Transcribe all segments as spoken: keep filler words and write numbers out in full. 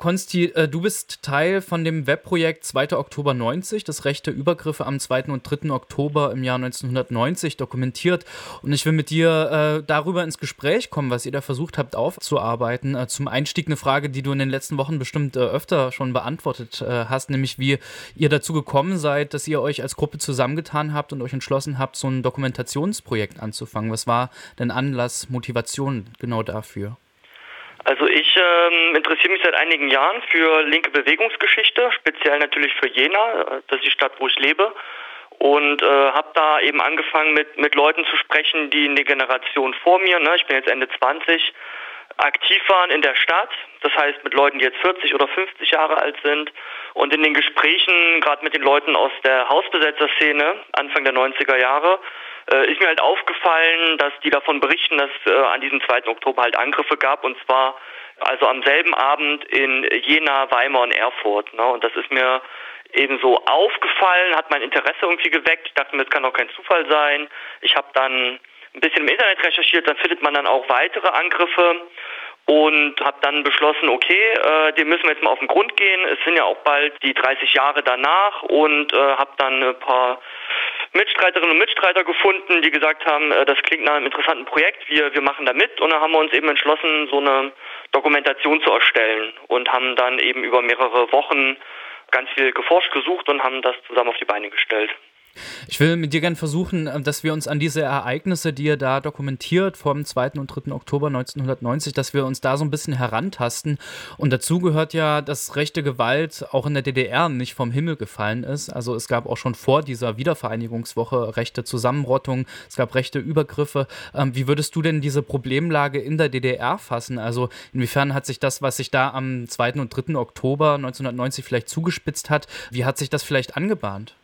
Konsti, äh, du bist Teil von dem Webprojekt zweiter Oktober neunzig, das rechte Übergriffe am zweiten und dritten Oktober im Jahr neunzehnhundertneunzig dokumentiert. Und ich will mit dir äh, darüber ins Gespräch kommen, was ihr da versucht habt aufzuarbeiten. Äh, zum Einstieg eine Frage, die du in den letzten Wochen bestimmt äh, öfter schon beantwortet äh, hast, nämlich wie ihr dazu gekommen seid, dass ihr euch als Gruppe zusammengetan habt und euch entschlossen habt, so ein Dokumentationsprojekt anzufangen. Was war denn Anlass, Motivation genau dafür? Also ich ähm, interessiere mich seit einigen Jahren für linke Bewegungsgeschichte, speziell natürlich für Jena, das ist die Stadt, wo ich lebe, und äh, habe da eben angefangen mit mit Leuten zu sprechen, die in der Generation vor mir, ne, ich bin jetzt Ende zwanzig, aktiv waren in der Stadt, das heißt mit Leuten, die jetzt vierzig oder fünfzig Jahre alt sind, und in den Gesprächen, gerade mit den Leuten aus der Hausbesetzerszene, Anfang der neunziger Jahre, äh, ist mir halt aufgefallen, dass die davon berichten, dass äh, an diesem zweiten Oktober halt Angriffe gab, und zwar also am selben Abend in Jena, Weimar und Erfurt, ne? Und das ist mir eben so aufgefallen, hat mein Interesse irgendwie geweckt. Ich dachte mir, das kann doch kein Zufall sein. Ich habe dann ein bisschen im Internet recherchiert, dann findet man dann auch weitere Angriffe und habe dann beschlossen, okay, äh, dem müssen wir jetzt mal auf den Grund gehen. Es sind ja auch bald die dreißig Jahre danach, und äh, habe dann ein paar Mitstreiterinnen und Mitstreiter gefunden, die gesagt haben, äh, das klingt nach einem interessanten Projekt, wir wir machen da mit, und dann haben wir uns eben entschlossen, so eine Dokumentation zu erstellen, und haben dann eben über mehrere Wochen ganz viel geforscht, gesucht und haben das zusammen auf die Beine gestellt. Ich will mit dir gerne versuchen, dass wir uns an diese Ereignisse, die ihr da dokumentiert, vom zweiten und dritten Oktober neunzehnhundertneunzig, dass wir uns da so ein bisschen herantasten. Und dazu gehört ja, dass rechte Gewalt auch in der D D R nicht vom Himmel gefallen ist. Also es gab auch schon vor dieser Wiedervereinigungswoche rechte Zusammenrottung, es gab rechte Übergriffe. Ähm, wie würdest du denn diese Problemlage in der D D R fassen? Also inwiefern hat sich das, was sich da am zweiten und dritten Oktober neunzehnhundertneunzig vielleicht zugespitzt hat, wie hat sich das vielleicht angebahnt?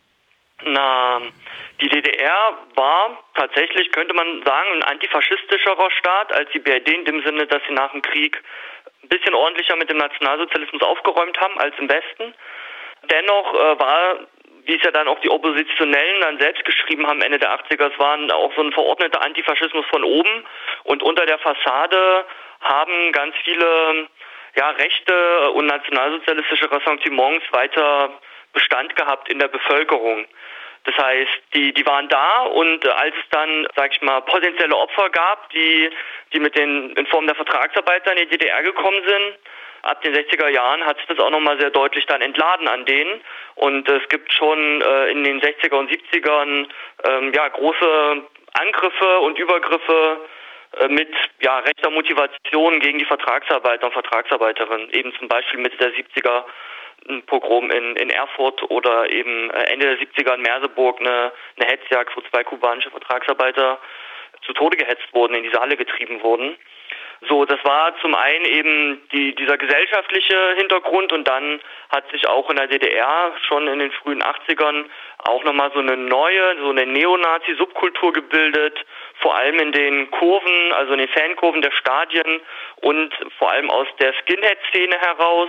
Na, die D D R war tatsächlich, könnte man sagen, ein antifaschistischerer Staat als die B R D, in dem Sinne, dass sie nach dem Krieg ein bisschen ordentlicher mit dem Nationalsozialismus aufgeräumt haben als im Westen. Dennoch äh, war, wie es ja dann auch die Oppositionellen dann selbst geschrieben haben, Ende der achtziger, es war auch so ein verordneter Antifaschismus von oben, und unter der Fassade haben ganz viele ja, rechte und nationalsozialistische Ressentiments weiter Bestand gehabt in der Bevölkerung. Das heißt, die die waren da, und als es dann, sag ich mal, potenzielle Opfer gab, die die mit den in Form der Vertragsarbeiter in die D D R gekommen sind, ab den sechziger Jahren hat sich das auch nochmal sehr deutlich dann entladen an denen. Und es gibt schon äh, in den sechziger und siebzigern ähm, ja große Angriffe und Übergriffe äh, mit ja rechter Motivation gegen die Vertragsarbeiter und Vertragsarbeiterinnen. Eben zum Beispiel Mitte der siebziger ein Pogrom in, in Erfurt, oder eben Ende der siebziger in Merseburg eine, eine Hetzjagd, wo zwei kubanische Vertragsarbeiter zu Tode gehetzt wurden, in diese Halle getrieben wurden. So, das war zum einen eben die, dieser gesellschaftliche Hintergrund, und dann hat sich auch in der D D R schon in den frühen achtzigern auch nochmal so eine neue, so eine Neonazi-Subkultur gebildet, vor allem in den Kurven, also in den Fankurven der Stadien und vor allem aus der Skinhead-Szene heraus.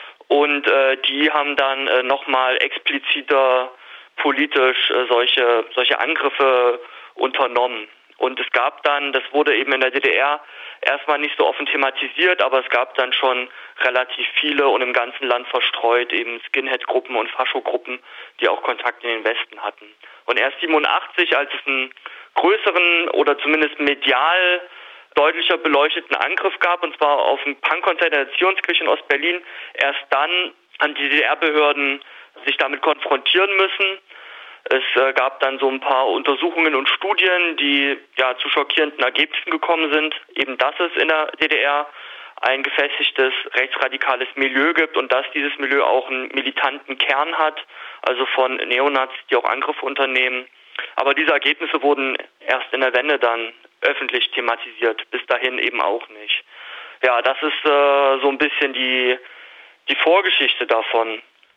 Und äh, die haben dann äh, nochmal expliziter politisch äh, solche solche Angriffe unternommen. Und es gab dann, das wurde eben in der D D R erstmal nicht so offen thematisiert, aber es gab dann schon relativ viele und im ganzen Land verstreut eben Skinhead-Gruppen und Faschogruppen, die auch Kontakt in den Westen hatten. Und erst siebenundachtzig, als es einen größeren oder zumindest medial deutlicher beleuchteten Angriff gab, und zwar auf ein Punkkonzert in der Zionskirche in Ostberlin, erst dann haben die D D R-Behörden sich damit konfrontieren müssen. Es äh, gab dann so ein paar Untersuchungen und Studien, die ja zu schockierenden Ergebnissen gekommen sind, eben dass es in der D D R ein gefestigtes rechtsradikales Milieu gibt und dass dieses Milieu auch einen militanten Kern hat, also von Neonazis, die auch Angriffe unternehmen. Aber diese Ergebnisse wurden erst in der Wende dann öffentlich thematisiert, bis dahin eben auch nicht. Ja, das ist äh, so ein bisschen die die Vorgeschichte davon.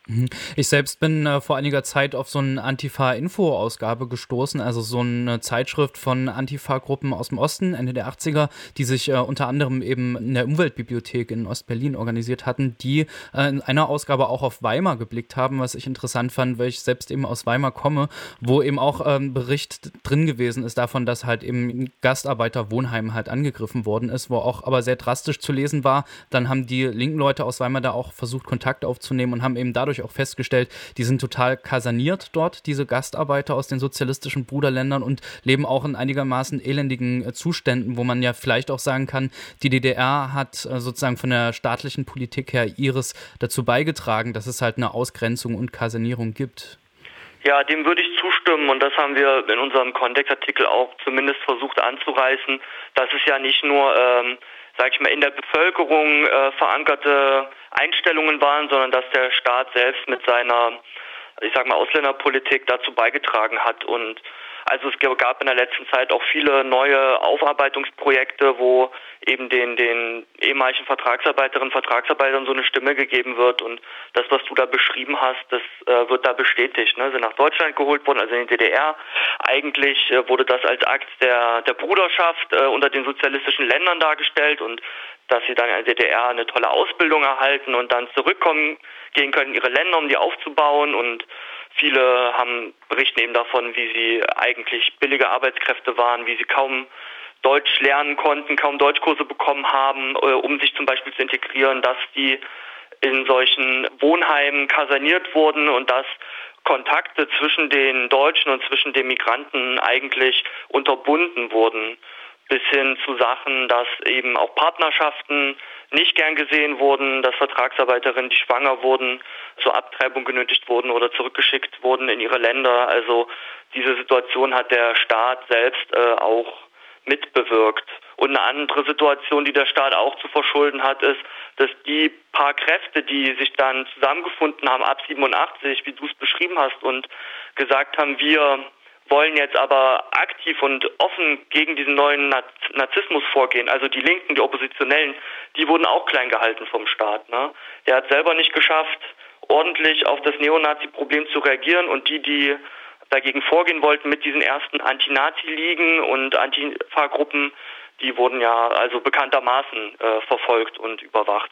Ich selbst bin äh, vor einiger Zeit auf so eine Antifa-Info-Ausgabe gestoßen, also so eine Zeitschrift von Antifa-Gruppen aus dem Osten, Ende der achtziger, die sich äh, unter anderem eben in der Umweltbibliothek in Ostberlin organisiert hatten, die äh, in einer Ausgabe auch auf Weimar geblickt haben, was ich interessant fand, weil ich selbst eben aus Weimar komme, wo eben auch ein ähm, Bericht drin gewesen ist davon, dass halt eben ein Gastarbeiterwohnheim halt angegriffen worden ist, wo auch aber sehr drastisch zu lesen war. Dann haben die linken Leute aus Weimar da auch versucht, Kontakt aufzunehmen und haben eben dadurch auch festgestellt, die sind total kaserniert dort, diese Gastarbeiter aus den sozialistischen Bruderländern, und leben auch in einigermaßen elendigen äh, Zuständen, wo man ja vielleicht auch sagen kann, die D D R hat äh, sozusagen von der staatlichen Politik her ihres dazu beigetragen, dass es halt eine Ausgrenzung und Kasernierung gibt. Ja, dem würde ich zustimmen, und das haben wir in unserem Kontextartikel auch zumindest versucht anzureißen, dass es ja nicht nur ähm, sag ich mal, in der Bevölkerung äh, verankerte Einstellungen waren, sondern dass der Staat selbst mit seiner, ich sag mal, Ausländerpolitik dazu beigetragen hat. Und also es gab in der letzten Zeit auch viele neue Aufarbeitungsprojekte, wo eben den, den ehemaligen Vertragsarbeiterinnen und Vertragsarbeitern so eine Stimme gegeben wird. Und das, was du da beschrieben hast, das äh, wird da bestätigt. Ne? Sind nach Deutschland geholt worden, also in die D D R. Eigentlich äh, wurde das als Akt der, der Bruderschaft äh, unter den sozialistischen Ländern dargestellt, und dass sie dann in der D D R eine tolle Ausbildung erhalten und dann zurückkommen gehen können in ihre Länder, um die aufzubauen. Und viele haben berichten eben davon, wie sie eigentlich billige Arbeitskräfte waren, wie sie kaum Deutsch lernen konnten, kaum Deutschkurse bekommen haben, um sich zum Beispiel zu integrieren, dass die in solchen Wohnheimen kaserniert wurden und dass Kontakte zwischen den Deutschen und zwischen den Migranten eigentlich unterbunden wurden, bis hin zu Sachen, dass eben auch Partnerschaften nicht gern gesehen wurden, dass Vertragsarbeiterinnen, die schwanger wurden, zur Abtreibung genötigt wurden oder zurückgeschickt wurden in ihre Länder. Also diese Situation hat der Staat selbst äh, auch mitbewirkt. Und eine andere Situation, die der Staat auch zu verschulden hat, ist, dass die paar Kräfte, die sich dann zusammengefunden haben ab siebenundachtzig, wie du es beschrieben hast, und gesagt haben, wir wollen jetzt aber aktiv und offen gegen diesen neuen Narzissmus vorgehen. Also die Linken, die Oppositionellen, die wurden auch klein gehalten vom Staat. Ne? Der hat selber nicht geschafft, ordentlich auf das Neonazi-Problem zu reagieren, und die, die dagegen vorgehen wollten mit diesen ersten Anti-Nazi-Ligen und Antifa-Gruppen, die wurden ja also bekanntermaßen äh, verfolgt und überwacht.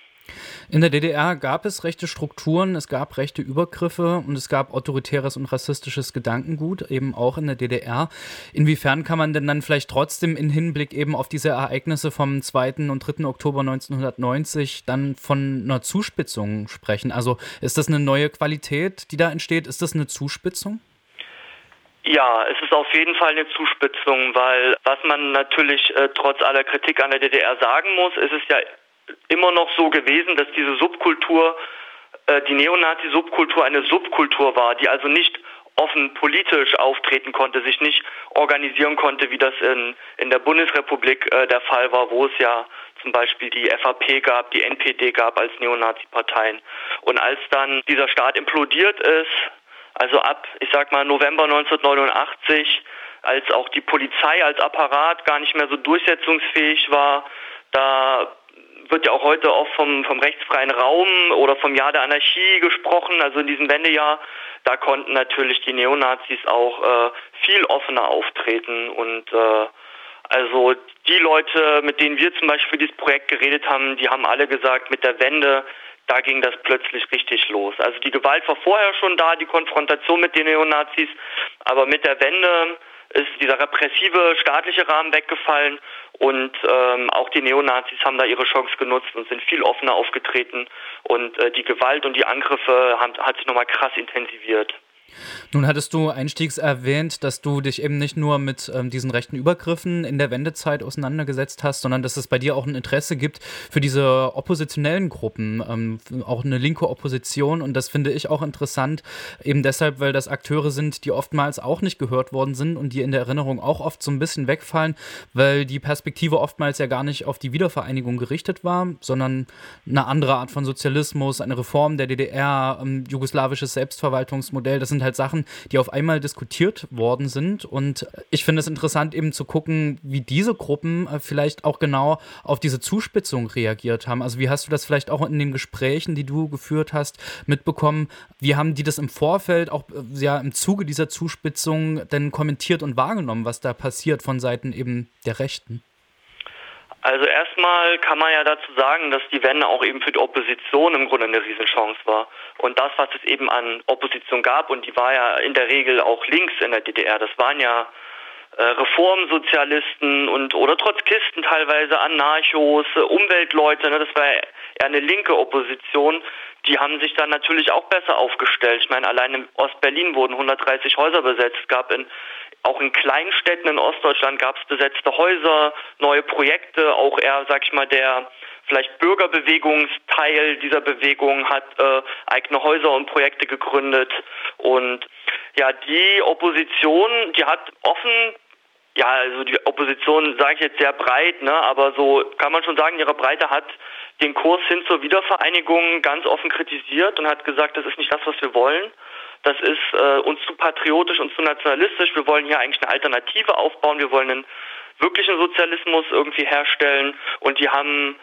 In der D D R gab es rechte Strukturen, es gab rechte Übergriffe und es gab autoritäres und rassistisches Gedankengut, eben auch in der D D R. Inwiefern kann man denn dann vielleicht trotzdem in Hinblick eben auf diese Ereignisse vom zweiten und dritten Oktober neunzehnhundertneunzig dann von einer Zuspitzung sprechen? Also ist das eine neue Qualität, die da entsteht? Ist das eine Zuspitzung? Ja, es ist auf jeden Fall eine Zuspitzung, weil was man natürlich äh, trotz aller Kritik an der D D R sagen muss, ist es ja immer noch so gewesen, dass diese Subkultur, äh, die Neonazi-Subkultur eine Subkultur war, die also nicht offen politisch auftreten konnte, sich nicht organisieren konnte, wie das in, in der Bundesrepublik äh, der Fall war, wo es ja zum Beispiel die F A P gab, die N P D gab als Neonazi-Parteien. Und als dann dieser Staat implodiert ist, also ab, ich sag mal, November neunzehnhundertneunundachtzig, als auch die Polizei als Apparat gar nicht mehr so durchsetzungsfähig war, da wird ja auch heute oft vom, vom rechtsfreien Raum oder vom Jahr der Anarchie gesprochen, also in diesem Wendejahr. Da konnten natürlich die Neonazis auch äh, viel offener auftreten, und äh, also die Leute, mit denen wir zum Beispiel für dieses Projekt geredet haben, die haben alle gesagt, mit der Wende, da ging das plötzlich richtig los. Also die Gewalt war vorher schon da, die Konfrontation mit den Neonazis, aber mit der Wende ist dieser repressive staatliche Rahmen weggefallen, und ähm, auch die Neonazis haben da ihre Chance genutzt und sind viel offener aufgetreten, und äh, die Gewalt und die Angriffe haben, hat sich nochmal krass intensiviert. Nun hattest du einstiegs erwähnt, dass du dich eben nicht nur mit ähm, diesen rechten Übergriffen in der Wendezeit auseinandergesetzt hast, sondern dass es bei dir auch ein Interesse gibt für diese oppositionellen Gruppen, ähm, auch eine linke Opposition. Und das finde ich auch interessant, eben deshalb, weil das Akteure sind, die oftmals auch nicht gehört worden sind und die in der Erinnerung auch oft so ein bisschen wegfallen, weil die Perspektive oftmals ja gar nicht auf die Wiedervereinigung gerichtet war, sondern eine andere Art von Sozialismus, eine Reform der D D R, ähm, jugoslawisches Selbstverwaltungsmodell. Das sind sind halt Sachen, die auf einmal diskutiert worden sind. Und ich finde es interessant, eben zu gucken, wie diese Gruppen vielleicht auch genau auf diese Zuspitzung reagiert haben. Also wie hast du das vielleicht auch in den Gesprächen, die du geführt hast, mitbekommen? Wie haben die das im Vorfeld, auch ja im Zuge dieser Zuspitzung, denn kommentiert und wahrgenommen, was da passiert von Seiten eben der Rechten? Also erstmal kann man ja dazu sagen, dass die Wende auch eben für die Opposition im Grunde eine Riesenchance war. Und das, was es eben an Opposition gab, und die war ja in der Regel auch links in der D D R, das waren ja äh, Reformsozialisten und oder Trotzkisten teilweise, Anarchos, äh, Umweltleute, ne, das war ja eher eine linke Opposition. Die haben sich dann natürlich auch besser aufgestellt. Ich meine, allein in Ostberlin wurden hundertdreißig Häuser besetzt. Es gab in Auch in Kleinstädten in Ostdeutschland gab es besetzte Häuser, neue Projekte, auch eher, sag ich mal, der vielleicht Bürgerbewegungsteil dieser Bewegung hat äh, eigene Häuser und Projekte gegründet. Und ja, die Opposition, die hat offen, ja, also die Opposition sage ich jetzt sehr breit, ne, aber so kann man schon sagen, ihre Breite hat den Kurs hin zur Wiedervereinigung ganz offen kritisiert und hat gesagt, das ist nicht das, was wir wollen. Das ist äh, uns zu patriotisch und zu nationalistisch. Wir wollen hier eigentlich eine Alternative aufbauen. Wir wollen einen wirklichen Sozialismus irgendwie herstellen. Und die haben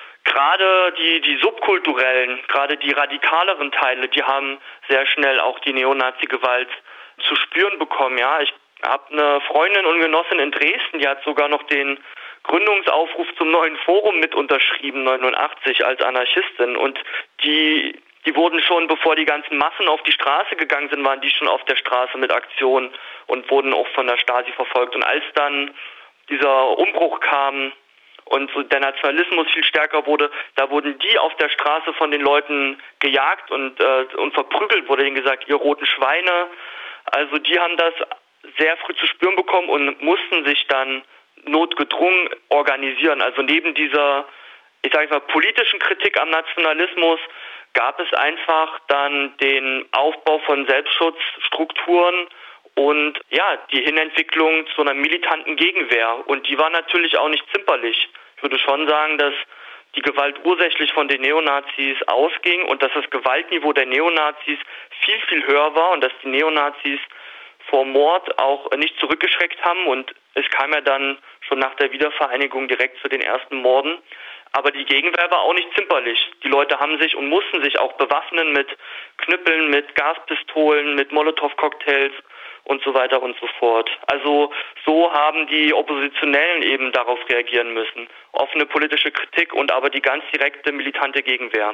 gerade die, die subkulturellen, gerade die radikaleren Teile, die haben sehr schnell auch die Neonazi-Gewalt zu spüren bekommen. Ja, ich habe eine Freundin und Genossin in Dresden, die hat sogar noch den Gründungsaufruf zum neuen Forum mit unterschrieben, neunundachtzig, als Anarchistin. Und die Die wurden schon, bevor die ganzen Massen auf die Straße gegangen sind, waren die schon auf der Straße mit Aktionen und wurden auch von der Stasi verfolgt. Und als dann dieser Umbruch kam und so der Nationalismus viel stärker wurde, da wurden die auf der Straße von den Leuten gejagt und, äh, und verprügelt, wurde ihnen gesagt, ihr roten Schweine. Also die haben das sehr früh zu spüren bekommen und mussten sich dann notgedrungen organisieren. Also neben dieser, ich sage mal, politischen Kritik am Nationalismus gab es einfach dann den Aufbau von Selbstschutzstrukturen und ja, die Hinentwicklung zu einer militanten Gegenwehr. Und die war natürlich auch nicht zimperlich. Ich würde schon sagen, dass die Gewalt ursächlich von den Neonazis ausging und dass das Gewaltniveau der Neonazis viel, viel höher war und dass die Neonazis vor Mord auch nicht zurückgeschreckt haben. Und es kam ja dann schon nach der Wiedervereinigung direkt zu den ersten Morden. Aber die Gegenwehr war auch nicht zimperlich. Die Leute haben sich und mussten sich auch bewaffnen mit Knüppeln, mit Gaspistolen, mit Molotow-Cocktails und so weiter und so fort. Also so haben die Oppositionellen eben darauf reagieren müssen. Offene politische Kritik und aber die ganz direkte militante Gegenwehr.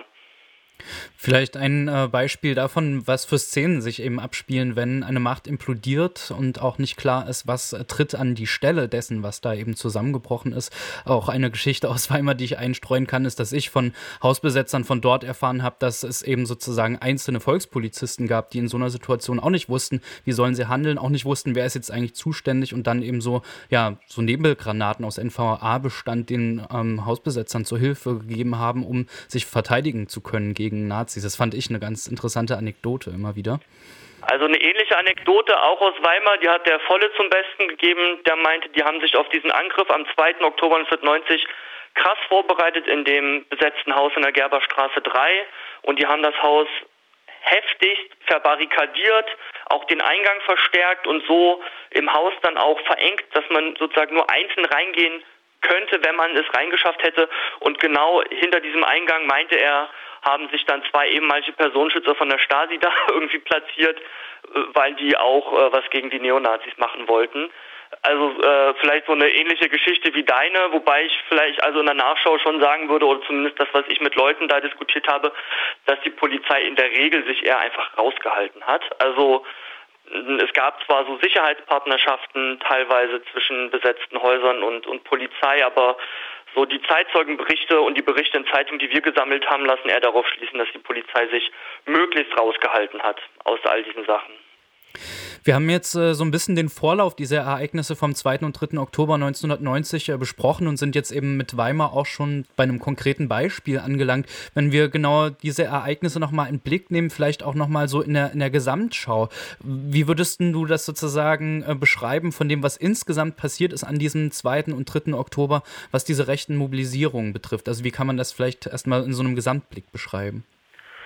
Vielleicht ein äh, Beispiel davon, was für Szenen sich eben abspielen, wenn eine Macht implodiert und auch nicht klar ist, was äh, tritt an die Stelle dessen, was da eben zusammengebrochen ist. Auch eine Geschichte aus Weimar, die ich einstreuen kann, ist, dass ich von Hausbesetzern von dort erfahren habe, dass es eben sozusagen einzelne Volkspolizisten gab, die in so einer Situation auch nicht wussten, wie sollen sie handeln, auch nicht wussten, wer ist jetzt eigentlich zuständig und dann eben so, ja, so Nebelgranaten aus N V A-Bestand den ähm, Hausbesetzern zur Hilfe gegeben haben, um sich verteidigen zu können gegen Nazis. Das fand ich eine ganz interessante Anekdote immer wieder. Also eine ähnliche Anekdote auch aus Weimar, die hat der Volle zum Besten gegeben. Der meinte, die haben sich auf diesen Angriff am zweiten Oktober neunzehnhundertneunzig krass vorbereitet in dem besetzten Haus in der Gerberstraße drei und die haben das Haus heftigst verbarrikadiert, auch den Eingang verstärkt und so im Haus dann auch verengt, dass man sozusagen nur einzeln reingehen könnte, wenn man es reingeschafft hätte. Und genau hinter diesem Eingang, meinte er, haben sich dann zwei ehemalige Personenschützer von der Stasi da irgendwie platziert, weil die auch äh, was gegen die Neonazis machen wollten. Also äh, vielleicht so eine ähnliche Geschichte wie deine, wobei ich vielleicht also in der Nachschau schon sagen würde, oder zumindest das, was ich mit Leuten da diskutiert habe, dass die Polizei in der Regel sich eher einfach rausgehalten hat. Also es gab zwar so Sicherheitspartnerschaften teilweise zwischen besetzten Häusern und, und Polizei, aber so die Zeitzeugenberichte und die Berichte in Zeitungen, die wir gesammelt haben, lassen eher darauf schließen, dass die Polizei sich möglichst rausgehalten hat aus all diesen Sachen. Wir haben jetzt äh, so ein bisschen den Vorlauf dieser Ereignisse vom zweiten und dritten Oktober neunzehnhundertneunzig äh, besprochen und sind jetzt eben mit Weimar auch schon bei einem konkreten Beispiel angelangt. Wenn wir genau diese Ereignisse nochmal in den Blick nehmen, vielleicht auch nochmal so in der, in der Gesamtschau. Wie würdest du das sozusagen äh, beschreiben von dem, was insgesamt passiert ist an diesem zweiten und dritten Oktober, was diese rechten Mobilisierungen betrifft? Also wie kann man das vielleicht erstmal in so einem Gesamtblick beschreiben?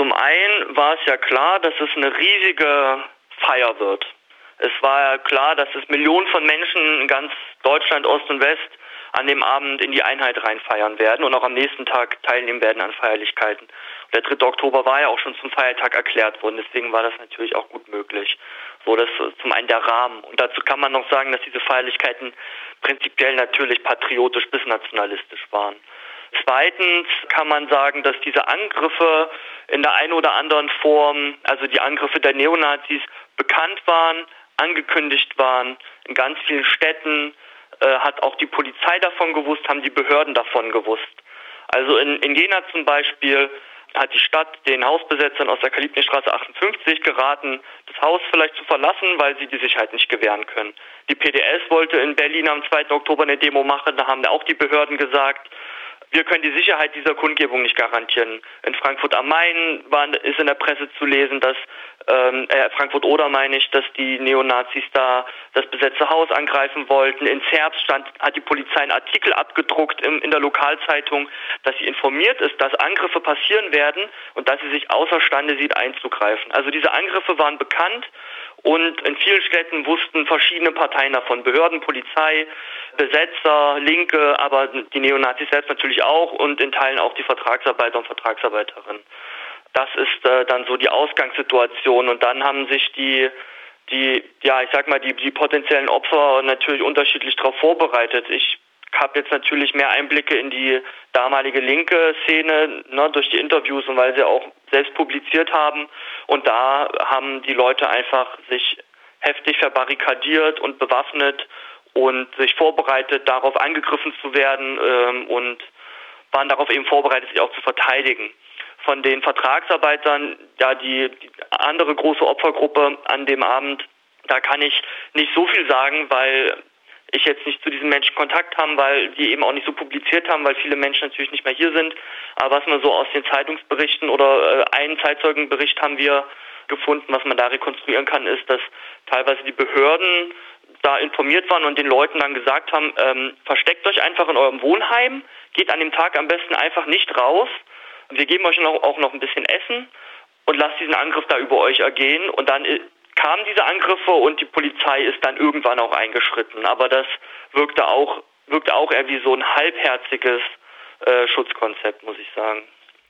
Zum einen war es ja klar, dass es eine riesige Feier wird. Es war ja klar, dass es Millionen von Menschen in ganz Deutschland, Ost und West, an dem Abend in die Einheit reinfeiern werden und auch am nächsten Tag teilnehmen werden an Feierlichkeiten. Und der dritte Oktober war ja auch schon zum Feiertag erklärt worden, deswegen war das natürlich auch gut möglich. So, das ist zum einen der Rahmen. Und dazu kann man noch sagen, dass diese Feierlichkeiten prinzipiell natürlich patriotisch bis nationalistisch waren. Zweitens kann man sagen, dass diese Angriffe in der einen oder anderen Form, also die Angriffe der Neonazis, bekannt waren, angekündigt waren. In ganz vielen Städten äh, hat auch die Polizei davon gewusst, haben die Behörden davon gewusst. Also in, in Jena zum Beispiel hat die Stadt den Hausbesetzern aus der Kalibnerstraße achtundfünfzig geraten, das Haus vielleicht zu verlassen, weil sie die Sicherheit nicht gewähren können. Die P D S wollte in Berlin am zweiten Oktober eine Demo machen, da haben auch die Behörden gesagt, wir können die Sicherheit dieser Kundgebung nicht garantieren. In Frankfurt am Main war, ist in der Presse zu lesen, dass ähm, äh, Frankfurt-Oder meine ich, dass die Neonazis da das besetzte Haus angreifen wollten. In Zerbst stand, hat die Polizei einen Artikel abgedruckt im, in der Lokalzeitung, dass sie informiert ist, dass Angriffe passieren werden und dass sie sich außerstande sieht, einzugreifen. Also diese Angriffe waren bekannt. Und in vielen Städten wussten verschiedene Parteien davon, Behörden, Polizei, Besetzer, Linke, aber die Neonazis selbst natürlich auch und in Teilen auch die Vertragsarbeiter und Vertragsarbeiterinnen. Das ist äh, dann so die Ausgangssituation und dann haben sich die, die, ja, ich sag mal, die, die potenziellen Opfer natürlich unterschiedlich darauf vorbereitet. Ich habe jetzt natürlich mehr Einblicke in die damalige linke Szene, ne, durch die Interviews und weil sie auch selbst publiziert haben. Und da haben die Leute einfach sich heftig verbarrikadiert und bewaffnet und sich vorbereitet, darauf angegriffen zu werden ähm, und waren darauf eben vorbereitet, sich auch zu verteidigen. Von den Vertragsarbeitern, ja, die, die andere große Opfergruppe an dem Abend, da kann ich nicht so viel sagen, weil ich jetzt nicht zu diesen Menschen Kontakt haben, weil die eben auch nicht so publiziert haben, weil viele Menschen natürlich nicht mehr hier sind. Aber was man so aus den Zeitungsberichten oder äh, einen Zeitzeugenbericht haben wir gefunden, was man da rekonstruieren kann, ist, dass teilweise die Behörden da informiert waren und den Leuten dann gesagt haben, ähm, versteckt euch einfach in eurem Wohnheim, geht an dem Tag am besten einfach nicht raus. Wir geben euch noch, auch noch ein bisschen Essen und lasst diesen Angriff da über euch ergehen. Und dann kamen diese Angriffe und die Polizei ist dann irgendwann auch eingeschritten. Aber das wirkte auch, wirkte auch eher wie so ein halbherziges äh, Schutzkonzept, muss ich sagen.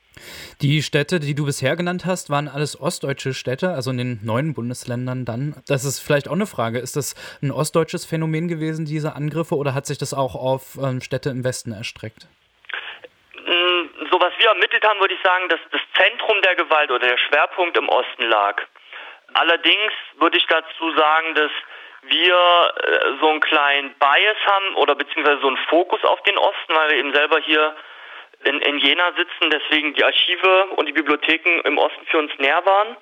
Die Städte, die du bisher genannt hast, waren alles ostdeutsche Städte, also in den neuen Bundesländern dann. Das ist vielleicht auch eine Frage. Ist das ein ostdeutsches Phänomen gewesen, diese Angriffe, oder hat sich das auch auf ähm, Städte im Westen erstreckt? So was wir ermittelt haben, würde ich sagen, dass das Zentrum der Gewalt oder der Schwerpunkt im Osten lag. Allerdings würde ich dazu sagen, dass wir äh, so einen kleinen Bias haben oder beziehungsweise so einen Fokus auf den Osten, weil wir eben selber hier in, in Jena sitzen, deswegen die Archive und die Bibliotheken im Osten für uns näher waren.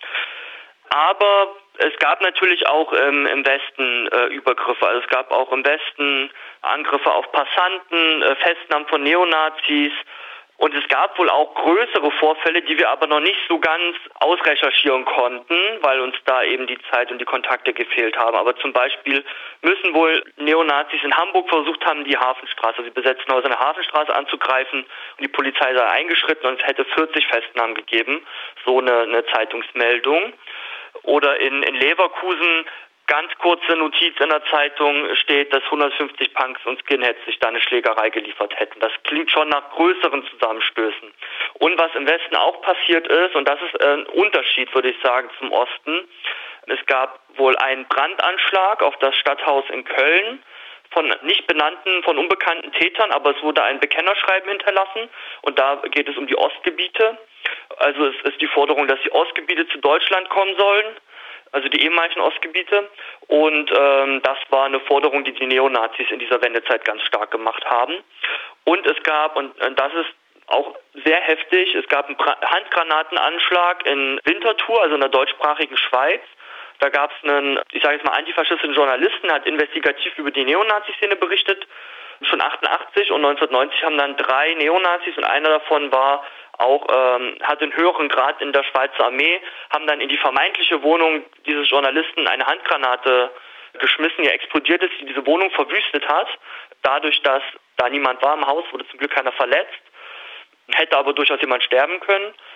Aber es gab natürlich auch ähm, im Westen äh, Übergriffe. Also es gab auch im Westen Angriffe auf Passanten, äh, Festnahmen von Neonazis. Und es gab wohl auch größere Vorfälle, die wir aber noch nicht so ganz ausrecherchieren konnten, weil uns da eben die Zeit und die Kontakte gefehlt haben. Aber zum Beispiel müssen wohl Neonazis in Hamburg versucht haben, die Hafenstraße, also die besetzten Häuser in der Hafenstraße anzugreifen. Und die Polizei sei eingeschritten und es hätte vierzig Festnahmen gegeben. So eine, eine Zeitungsmeldung. Oder in, in Leverkusen, ganz kurze Notiz in der Zeitung steht, dass hundertfünfzig Punks und Skinheads sich da eine Schlägerei geliefert hätten. Das klingt schon nach größeren Zusammenstößen. Und was im Westen auch passiert ist, und das ist ein Unterschied, würde ich sagen, zum Osten, es gab wohl einen Brandanschlag auf das Stadthaus in Köln von nicht benannten, von unbekannten Tätern, aber es wurde ein Bekennerschreiben hinterlassen und da geht es um die Ostgebiete. Also es ist die Forderung, dass die Ostgebiete zu Deutschland kommen sollen, also die ehemaligen Ostgebiete. Und ähm, das war eine Forderung, die die Neonazis in dieser Wendezeit ganz stark gemacht haben. Und es gab, und, und das ist auch sehr heftig, es gab einen Handgranatenanschlag in Winterthur, also in der deutschsprachigen Schweiz. Da gab es einen, ich sage jetzt mal, antifaschistischen Journalisten, der hat investigativ über die Neonazi-Szene berichtet. Schon achtundachtzig und neunzehnhundertneunzig haben dann drei Neonazis und einer davon war auch, ähm, hatte einen höheren Grad in der Schweizer Armee, haben dann in die vermeintliche Wohnung dieses Journalisten eine Handgranate geschmissen, die explodiert ist, die diese Wohnung verwüstet hat. Dadurch, dass da niemand war im Haus, wurde zum Glück keiner verletzt, hätte aber durchaus jemand sterben können.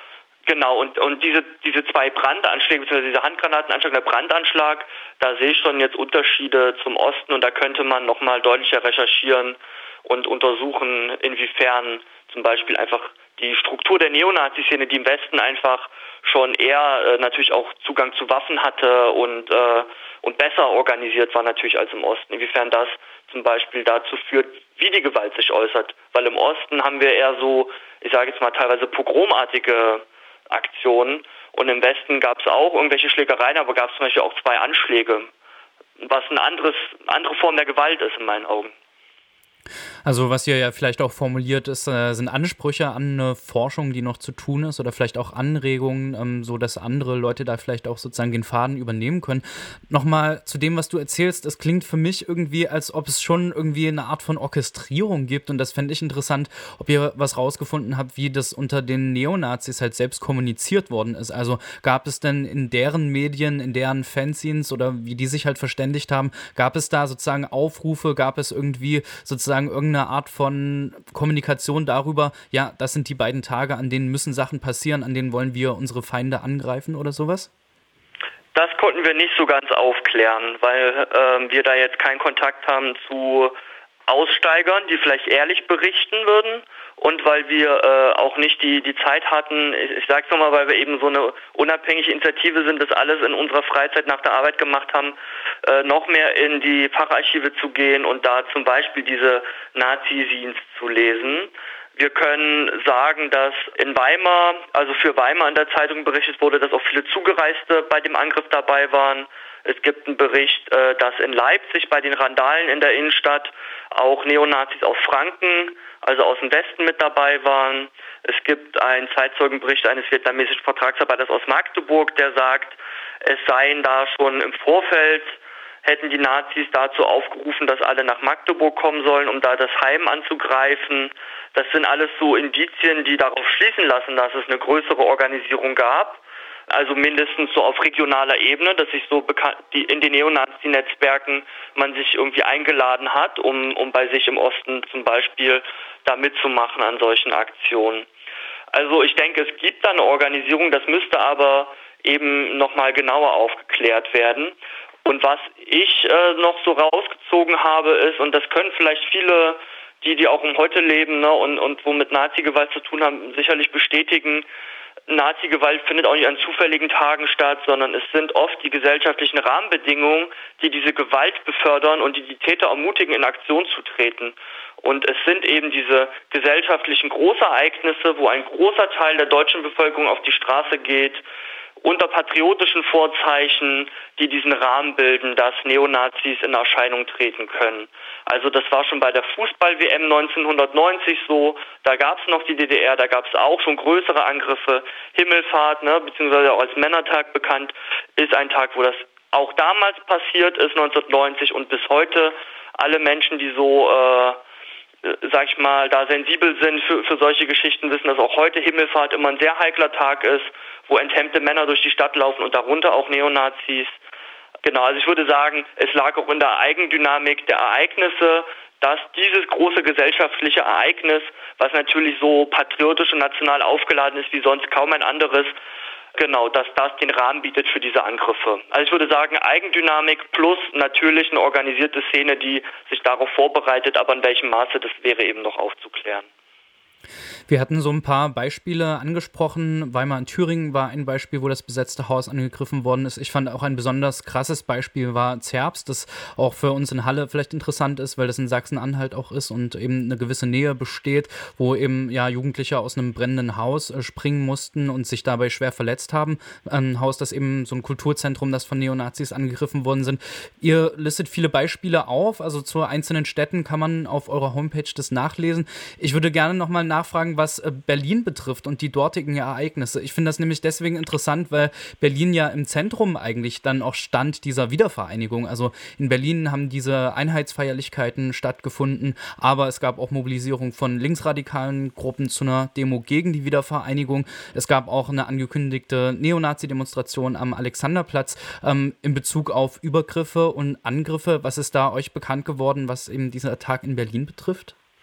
Genau, und, und diese, diese zwei Brandanschläge, beziehungsweise dieser Handgranatenanschlag, der Brandanschlag, da sehe ich schon jetzt Unterschiede zum Osten und da könnte man nochmal deutlicher recherchieren und untersuchen, inwiefern zum Beispiel einfach die Struktur der Neonazi-Szene, die im Westen einfach schon eher äh, natürlich auch Zugang zu Waffen hatte und, äh, und besser organisiert war natürlich als im Osten, inwiefern das zum Beispiel dazu führt, wie die Gewalt sich äußert. Weil im Osten haben wir eher so, ich sage jetzt mal teilweise pogromartige Aktionen und im Westen gab es auch irgendwelche Schlägereien, aber gab es zum Beispiel auch zwei Anschläge, was eine anderes, andere Form der Gewalt ist in meinen Augen. Also was ihr ja vielleicht auch formuliert ist, äh, sind Ansprüche an eine Forschung, die noch zu tun ist oder vielleicht auch Anregungen, ähm, so dass andere Leute da vielleicht auch sozusagen den Faden übernehmen können. Nochmal zu dem, was du erzählst, es klingt für mich irgendwie, als ob es schon irgendwie eine Art von Orchestrierung gibt und das fände ich interessant, ob ihr was rausgefunden habt, wie das unter den Neonazis halt selbst kommuniziert worden ist. Also gab es denn in deren Medien, in deren Fanzines oder wie die sich halt verständigt haben, gab es da sozusagen Aufrufe, gab es irgendwie sozusagen irgendeine Art von Kommunikation darüber, ja, das sind die beiden Tage, an denen müssen Sachen passieren, an denen wollen wir unsere Feinde angreifen oder sowas? Das konnten wir nicht so ganz aufklären, weil ähm, wir da jetzt keinen Kontakt haben zu Aussteigern, die vielleicht ehrlich berichten würden und weil wir äh, auch nicht die die Zeit hatten, ich, ich sage es nochmal, weil wir eben so eine unabhängige Initiative sind, das alles in unserer Freizeit nach der Arbeit gemacht haben, äh, noch mehr in die Facharchive zu gehen und da zum Beispiel diese Nazi-Scenes zu lesen. Wir können sagen, dass in Weimar, also für Weimar in der Zeitung berichtet wurde, dass auch viele Zugereiste bei dem Angriff dabei waren. Es gibt einen Bericht, dass in Leipzig bei den Randalen in der Innenstadt auch Neonazis aus Franken, also aus dem Westen mit dabei waren. Es gibt einen Zeitzeugenbericht eines vietnamesischen Vertragsarbeiters aus Magdeburg, der sagt, es seien da schon im Vorfeld, hätten die Nazis dazu aufgerufen, dass alle nach Magdeburg kommen sollen, um da das Heim anzugreifen. Das sind alles so Indizien, die darauf schließen lassen, dass es eine größere Organisierung gab. Also mindestens so auf regionaler Ebene, dass sich so bekannt, die in den Neonazi-Netzwerken man sich irgendwie eingeladen hat, um, um bei sich im Osten zum Beispiel da mitzumachen an solchen Aktionen. Also ich denke, es gibt da eine Organisierung, das müsste aber eben nochmal genauer aufgeklärt werden. Und was ich äh, noch so rausgezogen habe ist, und das können vielleicht viele, die, die auch um heute leben, ne, und, und wo mit Nazi-Gewalt zu tun haben, sicherlich bestätigen, Nazi-Gewalt findet auch nicht an zufälligen Tagen statt, sondern es sind oft die gesellschaftlichen Rahmenbedingungen, die diese Gewalt befördern und die die Täter ermutigen, in Aktion zu treten. Und es sind eben diese gesellschaftlichen Großereignisse, wo ein großer Teil der deutschen Bevölkerung auf die Straße geht, unter patriotischen Vorzeichen, die diesen Rahmen bilden, dass Neonazis in Erscheinung treten können. Also das war schon bei der Fußball-W M neunzehnhundertneunzig so, da gab es noch die D D R, da gab es auch schon größere Angriffe. Himmelfahrt, ne, beziehungsweise auch als Männertag bekannt, ist ein Tag, wo das auch damals passiert ist, neunzehnhundertneunzig, und bis heute alle Menschen, die so, äh, sag ich mal, da sensibel sind für, für solche Geschichten, wissen, dass auch heute Himmelfahrt immer ein sehr heikler Tag ist, wo enthemmte Männer durch die Stadt laufen und darunter auch Neonazis. Genau, also ich würde sagen, es lag auch in der Eigendynamik der Ereignisse, dass dieses große gesellschaftliche Ereignis, was natürlich so patriotisch und national aufgeladen ist wie sonst kaum ein anderes, genau, dass das den Rahmen bietet für diese Angriffe. Also ich würde sagen, Eigendynamik plus natürlich eine organisierte Szene, die sich darauf vorbereitet, aber in welchem Maße, das wäre eben noch aufzuklären. Wir hatten so ein paar Beispiele angesprochen. Weimar in Thüringen war ein Beispiel, wo das besetzte Haus angegriffen worden ist. Ich fand auch ein besonders krasses Beispiel war Zerbst, das auch für uns in Halle vielleicht interessant ist, weil das in Sachsen-Anhalt auch ist und eben eine gewisse Nähe besteht, wo eben ja Jugendliche aus einem brennenden Haus äh, springen mussten und sich dabei schwer verletzt haben. Ein Haus, das eben so ein Kulturzentrum, das von Neonazis angegriffen worden sind. Ihr listet viele Beispiele auf, also zu einzelnen Städten kann man auf eurer Homepage das nachlesen. Ich würde gerne nochmal nachfragen, was Berlin betrifft und die dortigen Ereignisse. Ich finde das nämlich deswegen interessant, weil Berlin ja im Zentrum eigentlich dann auch stand dieser Wiedervereinigung. Also in Berlin haben diese Einheitsfeierlichkeiten stattgefunden, aber es gab auch Mobilisierung von linksradikalen Gruppen zu einer Demo gegen die Wiedervereinigung. Es gab auch eine angekündigte Neonazi-Demonstration am Alexanderplatz ähm, in Bezug auf Übergriffe und Angriffe. Was ist da euch bekannt geworden, was eben diesen Tag in Berlin betrifft?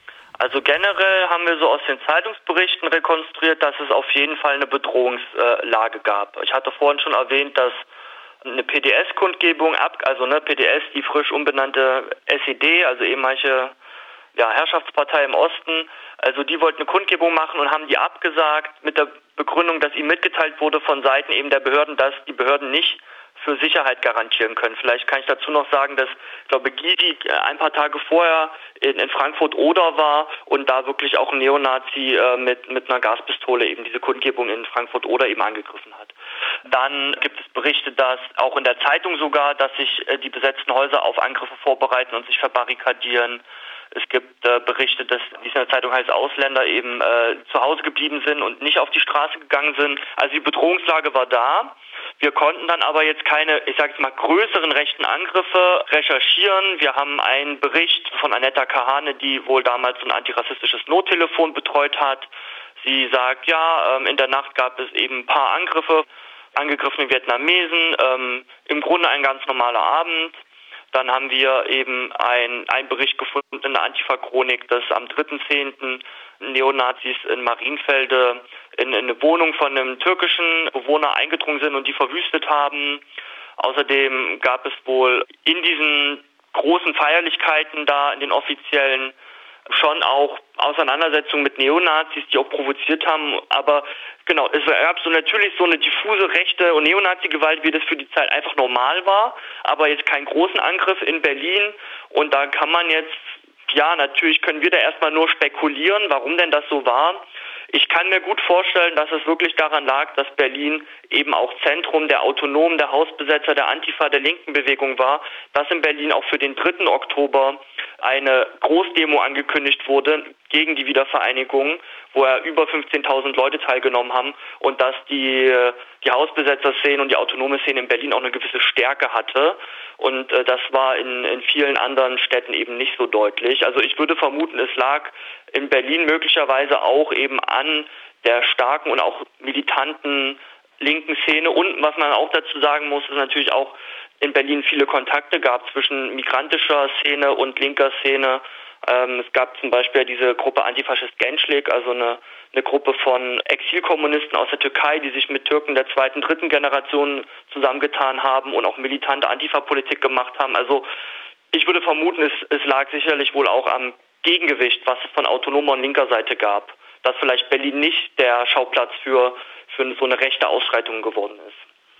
Also generell haben wir so aus den Zeitungsberichten rekonstruiert, dass es auf jeden Fall eine Bedrohungslage gab. Ich hatte vorhin schon erwähnt, dass eine P D S-Kundgebung, also eine P D S, die frisch umbenannte S E D, also ehemalige ja, Herrschaftspartei im Osten, also die wollten eine Kundgebung machen und haben die abgesagt mit der Begründung, dass ihnen mitgeteilt wurde von Seiten eben der Behörden, dass die Behörden nicht für Sicherheit garantieren können. Vielleicht kann ich dazu noch sagen, dass, ich glaube, Gysi ein paar Tage vorher in, in Frankfurt-Oder war und da wirklich auch ein Neonazi äh, mit, mit einer Gaspistole eben diese Kundgebung in Frankfurt-Oder eben angegriffen hat. Dann gibt es Berichte, dass auch in der Zeitung sogar, dass sich äh, die besetzten Häuser auf Angriffe vorbereiten und sich verbarrikadieren. Es gibt äh, Berichte, dass, wie es in der Zeitung heißt, Ausländer eben äh, zu Hause geblieben sind und nicht auf die Straße gegangen sind. Also die Bedrohungslage war da. Wir konnten dann aber jetzt keine, ich sage jetzt mal, größeren rechten Angriffe recherchieren. Wir haben einen Bericht von Annetta Kahane, die wohl damals so ein antirassistisches Nottelefon betreut hat. Sie sagt, ja, ähm, in der Nacht gab es eben ein paar Angriffe, angegriffene Vietnamesen, ähm, im Grunde ein ganz normaler Abend. Dann haben wir eben ein, einen Bericht gefunden in der Antifa-Chronik, dass am dritten zehnten Neonazis in Marienfelde in, in eine Wohnung von einem türkischen Bewohner eingedrungen sind und die verwüstet haben. Außerdem gab es wohl in diesen großen Feierlichkeiten da, in den offiziellen, schon auch Auseinandersetzungen mit Neonazis, die auch provoziert haben. Aber genau, es gab so natürlich so eine diffuse rechte und Neonazi-Gewalt, wie das für die Zeit einfach normal war, aber jetzt keinen großen Angriff in Berlin. Und da kann man jetzt, ja, natürlich können wir da erstmal nur spekulieren, warum denn das so war. Ich kann mir gut vorstellen, dass es wirklich daran lag, dass Berlin eben auch Zentrum der Autonomen, der Hausbesetzer, der Antifa, der linken Bewegung war, dass in Berlin auch für den dritten Oktober eine Großdemo angekündigt wurde gegen die Wiedervereinigung, wo ja über fünfzehntausend Leute teilgenommen haben und dass die, die Hausbesetzer-Szene und die autonome Szene in Berlin auch eine gewisse Stärke hatte. Und äh, das war in, in vielen anderen Städten eben nicht so deutlich. Also ich würde vermuten, es lag in Berlin möglicherweise auch eben an der starken und auch militanten linken Szene. Und was man auch dazu sagen muss, ist natürlich auch in Berlin viele Kontakte gab zwischen migrantischer Szene und linker Szene. Ähm, es gab zum Beispiel diese Gruppe Antifaschist Gençlik, also eine, eine Gruppe von Exilkommunisten aus der Türkei, die sich mit Türken der zweiten, dritten Generation zusammengetan haben und auch militante Antifa-Politik gemacht haben. Also ich würde vermuten, es, es lag sicherlich wohl auch am Gegengewicht, was es von autonomer und linker Seite gab, dass vielleicht Berlin nicht der Schauplatz für, für so eine rechte Ausschreitung geworden ist.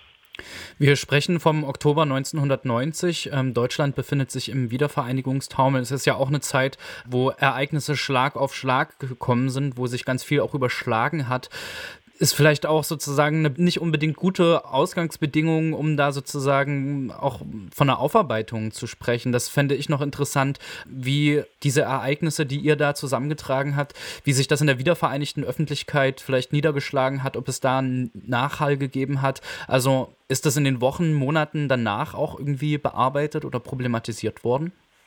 Wir sprechen vom Oktober neunzehnhundertneunzig. Ähm, Deutschland befindet sich im Wiedervereinigungstaumel. Es ist ja auch eine Zeit, wo Ereignisse Schlag auf Schlag gekommen sind, wo sich ganz viel auch überschlagen hat. Ist vielleicht auch sozusagen eine nicht unbedingt gute Ausgangsbedingung, um da sozusagen auch von einer Aufarbeitung zu sprechen. Das fände ich noch interessant, wie diese Ereignisse, die ihr da zusammengetragen habt, wie sich das in der wiedervereinigten Öffentlichkeit vielleicht niedergeschlagen hat, ob es da einen Nachhall gegeben hat. Also ist das in den Wochen, Monaten danach auch irgendwie bearbeitet oder problematisiert worden?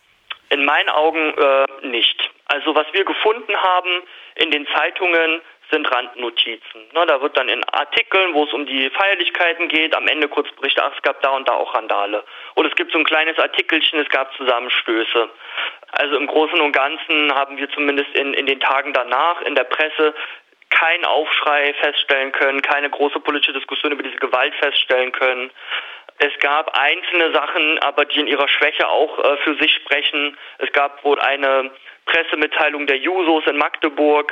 In meinen Augen äh, nicht. Also was wir gefunden haben in den Zeitungen, sind Randnotizen. Ne, da wird dann in Artikeln, wo es um die Feierlichkeiten geht, am Ende kurz berichtet, ach, es gab da und da auch Randale. Oder es gibt so ein kleines Artikelchen, es gab Zusammenstöße. Also im Großen und Ganzen haben wir zumindest in, in den Tagen danach in der Presse keinen Aufschrei feststellen können, keine große politische Diskussion über diese Gewalt feststellen können. Es gab einzelne Sachen, aber die in ihrer Schwäche auch äh, für sich sprechen. Es gab wohl eine Pressemitteilung der Jusos in Magdeburg,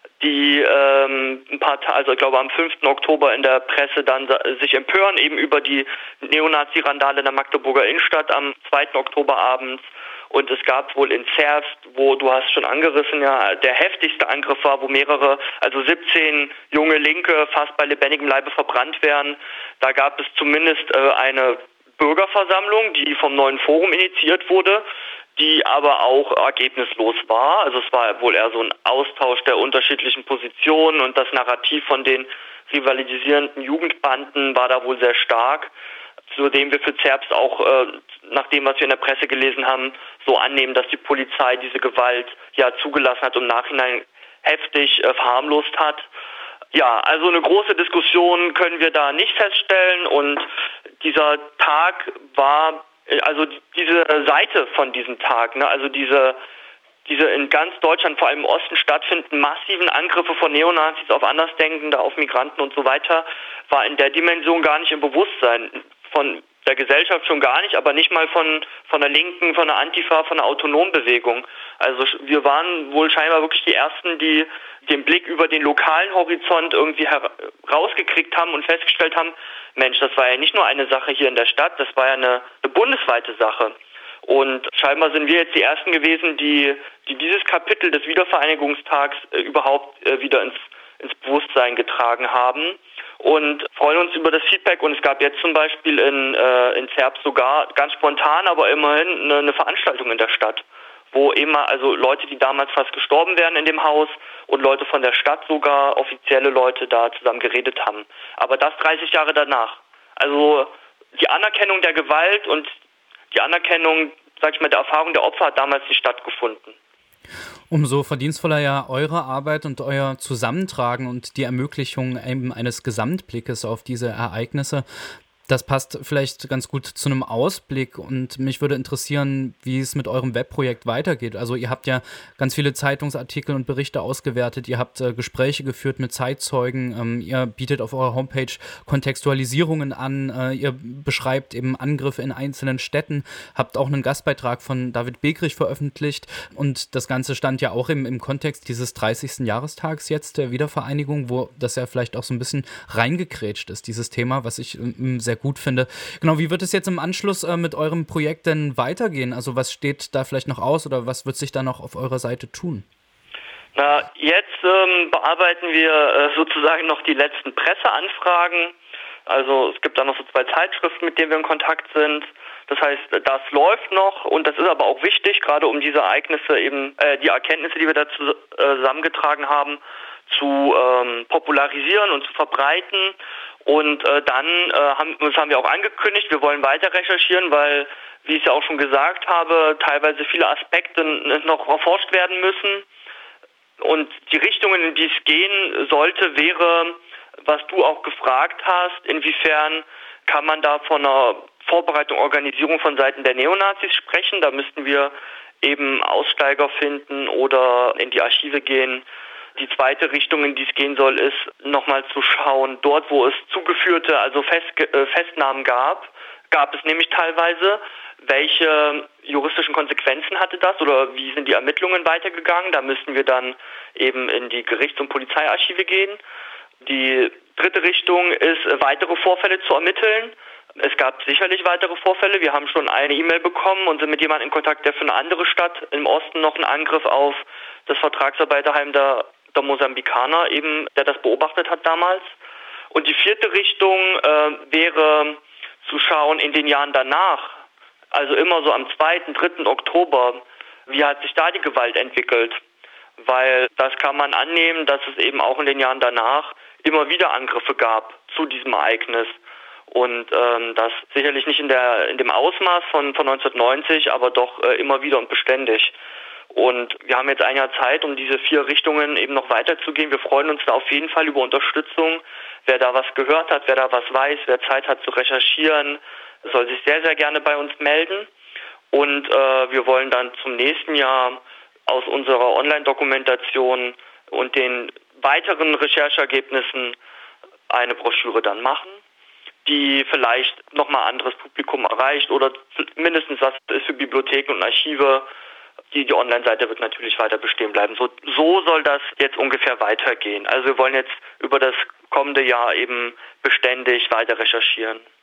die ähm, ein paar Tage, also ich glaube am fünften Oktober in der Presse dann sich empören eben über die Neonazi-Randale in der Magdeburger Innenstadt am zweiten Oktober abends. Und es gab wohl in Zerbst, wo du hast schon angerissen, ja, der heftigste Angriff war, wo mehrere, also siebzehn junge Linke fast bei lebendigem Leibe verbrannt werden. Da gab es zumindest äh, eine Bürgerversammlung, die vom Neuen Forum initiiert wurde, die aber auch ergebnislos war. Also es war wohl eher so ein Austausch der unterschiedlichen Positionen und das Narrativ von den rivalisierenden Jugendbanden war da wohl sehr stark, zudem wir für Zerbst auch, äh, nach dem, was wir in der Presse gelesen haben, so annehmen, dass die Polizei diese Gewalt ja zugelassen hat und im Nachhinein heftig äh, verharmlost hat. Ja, also eine große Diskussion können wir da nicht feststellen und dieser Tag war, also diese Seite von diesem Tag, ne, also diese diese in ganz Deutschland, vor allem im Osten stattfindenden massiven Angriffe von Neonazis auf Andersdenkende, auf Migranten und so weiter, war in der Dimension gar nicht im Bewusstsein von der Gesellschaft schon gar nicht, aber nicht mal von von der Linken, von der Antifa, von der Autonombewegung. Also wir waren wohl scheinbar wirklich die Ersten, die den Blick über den lokalen Horizont irgendwie rausgekriegt haben und festgestellt haben, Mensch, das war ja nicht nur eine Sache hier in der Stadt, das war ja eine, eine bundesweite Sache. Und scheinbar sind wir jetzt die Ersten gewesen, die die dieses Kapitel des Wiedervereinigungstags äh, überhaupt äh, wieder ins ins Bewusstsein getragen haben. Und freuen uns über das Feedback. Und es gab jetzt zum Beispiel in, äh, in Zerbst sogar ganz spontan, aber immerhin eine, eine Veranstaltung in der Stadt, wo immer, also Leute, die damals fast gestorben wären in dem Haus und Leute von der Stadt sogar, offizielle Leute da zusammen geredet haben. Aber das dreißig Jahre danach. Also die Anerkennung der Gewalt und die Anerkennung, sag ich mal, der Erfahrung der Opfer hat damals nicht stattgefunden. Umso verdienstvoller ja eure Arbeit und euer Zusammentragen und die Ermöglichung eben eines Gesamtblickes auf diese Ereignisse. Das passt vielleicht ganz gut zu einem Ausblick und mich würde interessieren, wie es mit eurem Webprojekt weitergeht. Also ihr habt ja ganz viele Zeitungsartikel und Berichte ausgewertet, ihr habt äh, Gespräche geführt mit Zeitzeugen, ähm, ihr bietet auf eurer Homepage Kontextualisierungen an, äh, ihr beschreibt eben Angriffe in einzelnen Städten, habt auch einen Gastbeitrag von David Begrich veröffentlicht und das Ganze stand ja auch im, im Kontext dieses dreißigsten Jahrestags jetzt der Wiedervereinigung, wo das ja vielleicht auch so ein bisschen reingekrätscht ist, dieses Thema, was ich ähm, sehr gut finde. Genau, wie wird es jetzt im Anschluss äh, mit eurem Projekt denn weitergehen? Also was steht da vielleicht noch aus oder was wird sich da noch auf eurer Seite tun? Na, jetzt ähm, bearbeiten wir äh, sozusagen noch die letzten Presseanfragen. Also es gibt da noch so zwei Zeitschriften, mit denen wir in Kontakt sind. Das heißt, das läuft noch und das ist aber auch wichtig, gerade um diese Ereignisse eben, äh, die Erkenntnisse, die wir dazu äh, zusammengetragen haben, zu ähm, popularisieren und zu verbreiten. Und äh, dann äh, haben, das haben wir auch angekündigt, wir wollen weiter recherchieren, weil, wie ich ja auch schon gesagt habe, teilweise viele Aspekte noch erforscht werden müssen. Und die Richtung, in die es gehen sollte, wäre, was du auch gefragt hast, inwiefern kann man da von einer Vorbereitung, Organisierung von Seiten der Neonazis sprechen. Da müssten wir eben Aussteiger finden oder in die Archive gehen. Die zweite Richtung, in die es gehen soll, ist nochmal zu schauen, dort wo es zugeführte, also Fest, äh, Festnahmen gab, gab es nämlich teilweise, welche juristischen Konsequenzen hatte das oder wie sind die Ermittlungen weitergegangen? Da müssten wir dann eben in die Gerichts- und Polizeiarchive gehen. Die dritte Richtung ist, weitere Vorfälle zu ermitteln. Es gab sicherlich weitere Vorfälle. Wir haben schon eine E-Mail bekommen und sind mit jemandem in Kontakt, der für eine andere Stadt im Osten noch einen Angriff auf das Vertragsarbeiterheim der, der Mosambikaner eben, der das beobachtet hat damals. Und die vierte Richtung äh, wäre zu schauen in den Jahren danach, also immer so am zweiten, dritten Oktober, wie hat sich da die Gewalt entwickelt? Weil das kann man annehmen, dass es eben auch in den Jahren danach immer wieder Angriffe gab zu diesem Ereignis. Und ähm, das sicherlich nicht in der in dem Ausmaß von, von neunzehnhundertneunzig, aber doch äh, immer wieder und beständig. Und wir haben jetzt ein Jahr Zeit, um diese vier Richtungen eben noch weiterzugehen. Wir freuen uns da auf jeden Fall über Unterstützung. Wer da was gehört hat, wer da was weiß, wer Zeit hat zu recherchieren, soll sich sehr, sehr gerne bei uns melden. Und äh, wir wollen dann zum nächsten Jahr aus unserer Online-Dokumentation und den weiteren Rechercheergebnissen eine Broschüre dann machen, die vielleicht nochmal anderes Publikum erreicht oder mindestens was ist für Bibliotheken und Archive. Die, die Online-Seite wird natürlich weiter bestehen bleiben. So, so soll das jetzt ungefähr weitergehen. Also wir wollen jetzt über das kommende Jahr eben beständig weiter recherchieren.